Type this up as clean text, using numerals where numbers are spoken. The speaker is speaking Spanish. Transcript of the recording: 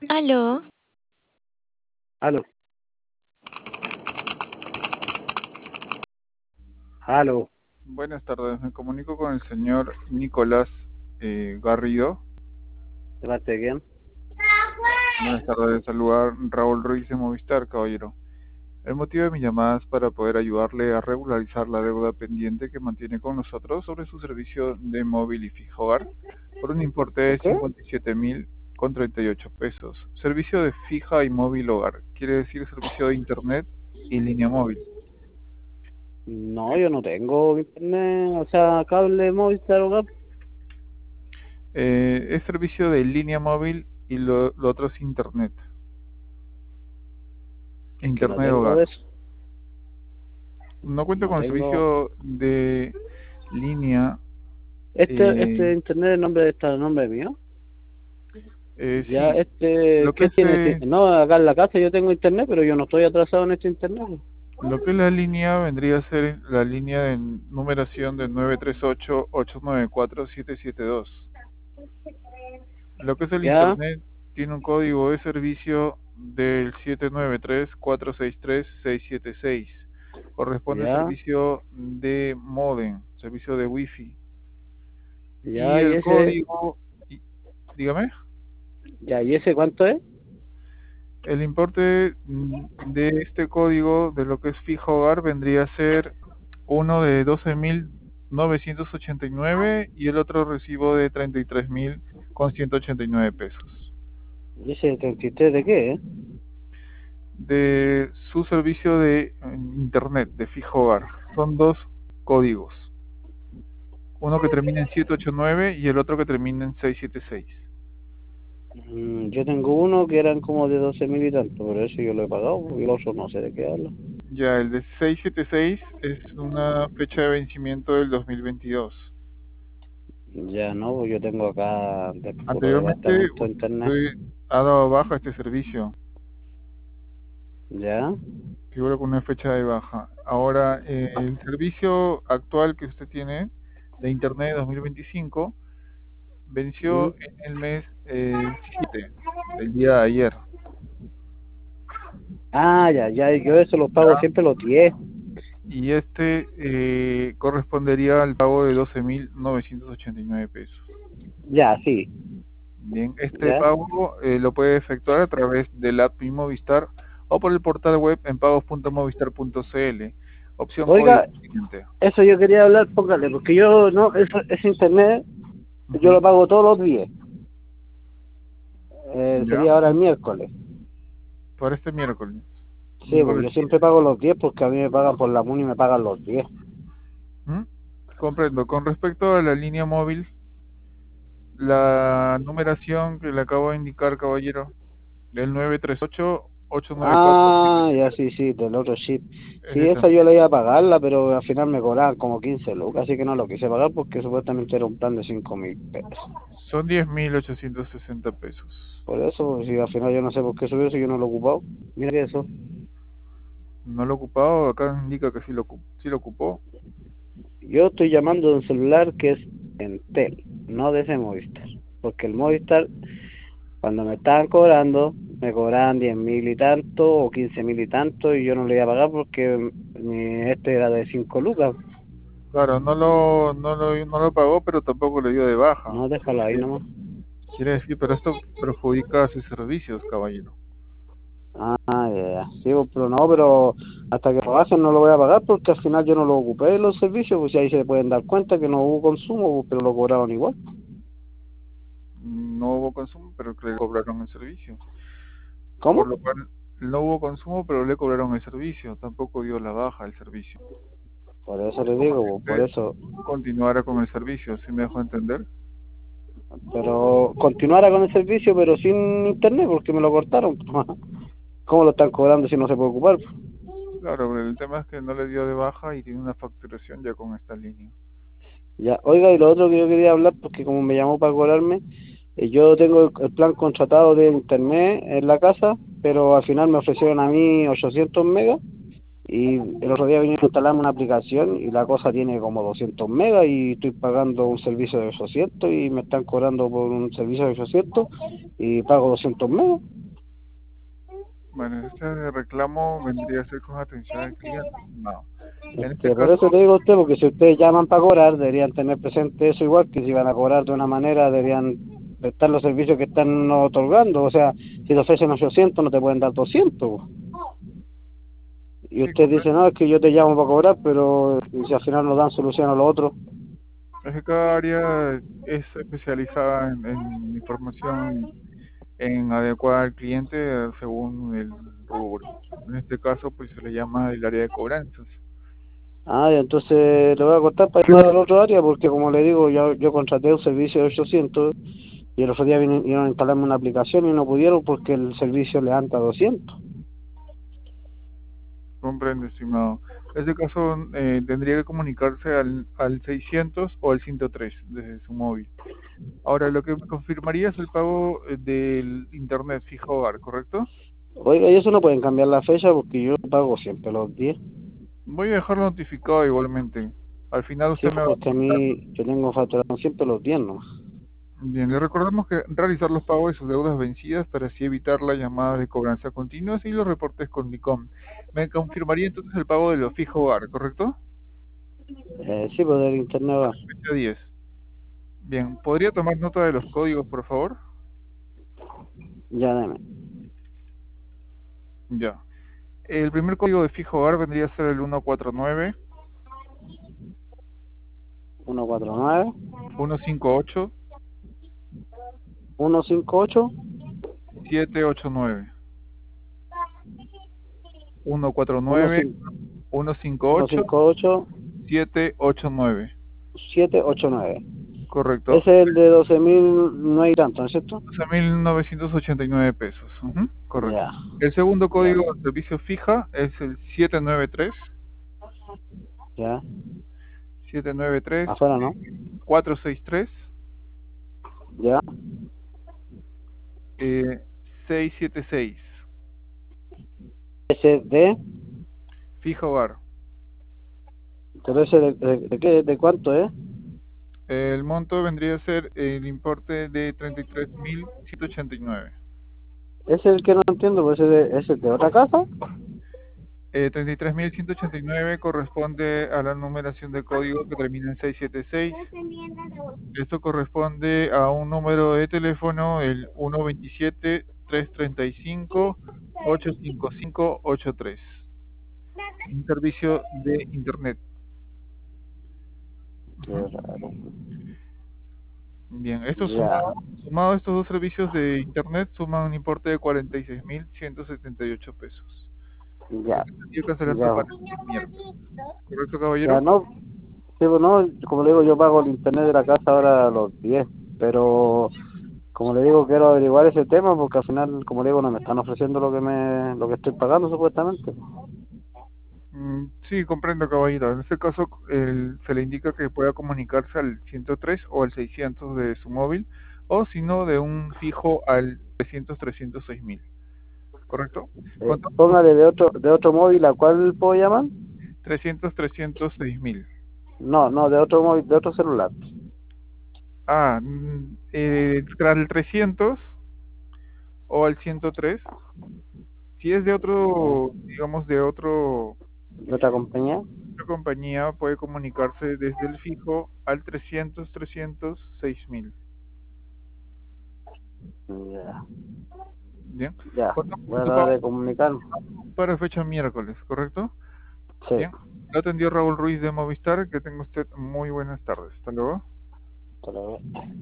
Aló, Aló, aló, Buenas tardes, me comunico con el señor Nicolás Garrido. ¿de parte de quién? Buenas tardes, saludar Raúl Ruiz de Movistar, caballero. El motivo de mi llamada es para poder ayudarle a regularizar la deuda pendiente que mantiene con nosotros sobre su servicio de móvil y fijo hogar por un importe ¿Por de qué? 57.038 pesos. Servicio de fija y móvil hogar, quiere decir servicio de internet y línea móvil. No, yo no tengo internet, o sea, cable Movistar o cable. Es servicio de línea móvil y lo otro es internet. Es que no Internet tengo hogar. de eso, No cuenta no con el tengo. servicio de línea. Este internet es nombre está el nombre mío. Ya, Sí, lo que ¿qué es tiene este? No, acá en la casa yo tengo internet, pero yo no estoy atrasado en este internet. lo que es la línea vendría a ser la línea de numeración de 938-894-772. Lo que es el Ya, internet tiene un código de servicio del 793-463-676. Corresponde al ya, servicio de modem, servicio de wifi. Y ya, el código, dígame. y ese ¿cuánto es? El importe de este código de lo que es fijo hogar vendría a ser uno de 12.989 y el otro recibo de 33.189 pesos. ¿Y ese 33 de qué, De su servicio de internet de fijo hogar. Son dos códigos. Uno que termina en 789 y el otro que termina en 676. Yo tengo uno que eran como de 12.000 y tanto, por eso yo lo he pagado, y el otro no sé de qué habla. Ya, el de 676 es una fecha de vencimiento del 2022. Ya no, pues yo tengo acá de puro Anteriormente departamento de internet. usted ha dado baja este servicio, Ya, figura con una fecha de baja. Ahora, el servicio actual que usted tiene de Internet 2025 mm. venció en el mes 7, el día de ayer. Ya, yo eso lo pago ¿Ya? siempre los 10. Y este correspondería al pago de 12.989 pesos. Ya, sí, Bien, este ya. pago lo puede efectuar a través del app Mi Movistar o por el portal web en pagos.movistar.cl. Opción hoy Oiga, siguiente. eso yo quería hablar, póngale, porque yo, no, ese internet, yo Ujú. lo pago todos los días. ¿Ya? Sería ahora el miércoles. Para este miércoles. Sí, pues Miércoles yo 10. siempre pago los 10 porque a mí me pagan por la MUNI y me pagan los 10. ¿Mm? Comprendo. Con respecto a la línea móvil, la numeración que le acabo de indicar, caballero, del 938-894-7, Ya, sí, del otro chip. es Sí, esa esa yo misma. le iba a pagarla, pero al final me cobraban como 15 lucas, así que no lo quise pagar porque supuestamente era un plan de 5.000 pesos. Son 10.860 pesos. Por eso, si al final yo no sé por qué subió, si yo no lo he ocupado. Mira que eso. No lo he ocupado, acá indica que sí lo ocupó. Yo estoy llamando de un celular que es Entel, no de ese Movistar. Porque el Movistar, cuando me estaban cobrando, me cobraban 10.000 y tanto o 15.000 y tanto y yo no le iba a pagar porque este era de 5 lucas. Claro, no lo pagó, pero tampoco le dio de baja. No, déjalo ahí nomás. Quiere decir, pero esto perjudica sus servicios, caballero. Ya. Sí, pues, pero no, pero hasta que lo hacen no lo voy a pagar porque al final yo no lo ocupé en los servicios, pues y ahí se pueden dar cuenta que no hubo consumo, pues, pero lo cobraron igual. No hubo consumo, pero le cobraron el servicio. Por ¿Cómo? lo cual, no hubo consumo, pero le cobraron el servicio. Tampoco dio la baja el servicio. Por eso Es le como digo, si pues, por usted eso. continuara con el servicio, ¿sí me dejó entender? Pero continuara con el servicio, pero sin internet, porque me lo cortaron. ¿Cómo lo están cobrando si no se puede ocupar? Claro, el tema es que no le dio de baja y tiene una facturación ya con esta línea. Ya, oiga, y lo otro que yo quería hablar, porque como me llamó para cobrarme, yo tengo el plan contratado de internet en la casa, pero al final me ofrecieron a mí 800 megas. Y el otro día vinieron a instalarme una aplicación y la cosa tiene como 200 megas y estoy pagando un servicio de 800 y me están cobrando por un servicio de 800 y pago 200 megas. Bueno, este reclamo vendría a ser con atención al cliente, estimado. En este Por caso, eso te digo a usted, porque si ustedes llaman para cobrar, deberían tener presente eso igual, que si van a cobrar de una manera, deberían prestar los servicios que están otorgando. O sea, si te ofrecen 800, no te pueden dar 200. Y sí, usted dice, no, es que yo te llamo para cobrar, pero si al final no dan solución a lo otro. es que cada área es especializada en información en adecuada al cliente según el rubro. En este caso, pues se le llama el área de cobranzas. Ah, y entonces le voy a cortar para ir al otro área, porque como le digo, yo contraté un servicio de 800 y el otro día vinieron a instalarme una aplicación y no pudieron porque el servicio le anda a 200. Comprende, estimado. En este caso, tendría que comunicarse al 600 o al 103 desde su móvil. Ahora, lo que me confirmaría es el pago del internet fijo hogar, ¿correcto? Oiga, y eso no pueden cambiar la fecha porque yo pago siempre los 10. Voy a dejarlo notificado igualmente. Al final Sí, usted me va a porque a comentar. mí yo tengo facturación siempre los 10 nomás. Bien, le recordamos que realizar los pagos de sus deudas vencidas para así evitar las llamadas de cobranza continuas y los reportes con DICOM. Me confirmaría entonces el pago de lo fijo hogar, ¿correcto? Sí, pues del internet va. Fecha 10. Bien, ¿podría tomar nota de los códigos, por favor? Ya, deme. Ya. El primer código de fijo hogar vendría a ser el 149 149 158 158 789. 149 15 158 158 789. 789. Correcto. Ese es el de 12.000, no hay tanto, ¿no es cierto? 12.989 pesos. Ujú, correcto. Ya, El segundo ya, código de servicio fija es el 793 ya. 793 Afuera, ¿no? 463 Ya. 676. Ese de, Fija hogar. pero ese de qué, de cuánto es. El monto vendría a ser el importe de 33.189. Ese es el que no entiendo, pues ese es de otra casa. 33.189 corresponde a la numeración de código que termina en 676. Esto corresponde a un número de teléfono, el 127-335-85583. Un servicio de Internet. Qué Ujú. raro. Bien, esto Ya, sumado a estos dos servicios de Internet suman un importe de 46.178 pesos. ya, Lo que tendría que cancelarse ya. para el miércoles. ¿Correcto, Ya caballero? no, sí, pues no, como le digo, yo pago el internet de la casa ahora a los 10, pero como le digo, quiero averiguar ese tema porque al final, como le digo, no me están ofreciendo lo que estoy pagando supuestamente. Sí, comprendo, caballero. En este caso, se le indica que pueda comunicarse al 103 o al 600 de su móvil, o si no, de un fijo al 300-306.000. ¿Correcto? Contamos con Póngale de otro móvil, ¿a cuál puedo llamar? 300-306.000. No, no, de otro móvil, de otro celular. Tras el 300 o al 103, si es de Ya. otro, digamos, de ¿De otra compañía? otra compañía, puede comunicarse desde el fijo al 300-306.000. Ya, Bien. ya, Contamos voy con a su tratar pago de comunicarme. para fecha miércoles, ¿correcto? Sí, Bien. Lo atendió Raúl Ruiz de Movistar. Que tenga usted muy buenas tardes. Hasta luego. hasta luego.